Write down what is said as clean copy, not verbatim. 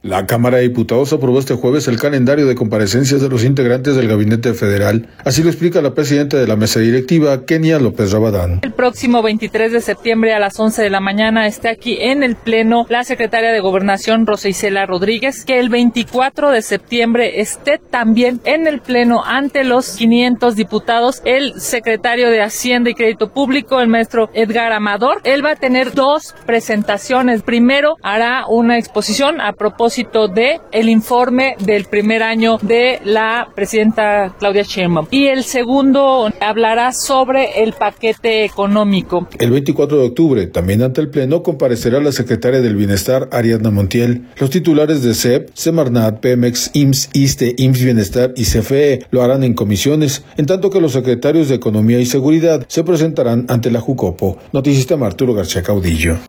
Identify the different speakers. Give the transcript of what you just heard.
Speaker 1: La Cámara de Diputados aprobó este jueves el calendario de comparecencias de los integrantes del Gabinete Federal. Así lo explica la presidenta de la mesa directiva, Kenia López Rabadán.
Speaker 2: El próximo 23 de septiembre a las 11 de la mañana esté aquí en el Pleno la secretaria de Gobernación, Rosa Isela Rodríguez, que el 24 de septiembre esté también en el Pleno ante los 500 diputados el secretario de Hacienda y Crédito Público, el maestro Edgar Amador. Él va a tener dos presentaciones. Primero hará una exposición a propósito de el informe del primer año de la presidenta Claudia Sheinbaum. Y el segundo hablará sobre el paquete económico.
Speaker 1: El 24 de octubre, también ante el Pleno, comparecerá la secretaria del Bienestar, Ariadna Montiel. Los titulares de CEP, Semarnat, Pemex, IMSS, ISSSTE, IMSS Bienestar y CFE lo harán en comisiones, en tanto que los secretarios de Economía y Seguridad se presentarán ante la Jucopo. Noticias de Arturo García Caudillo.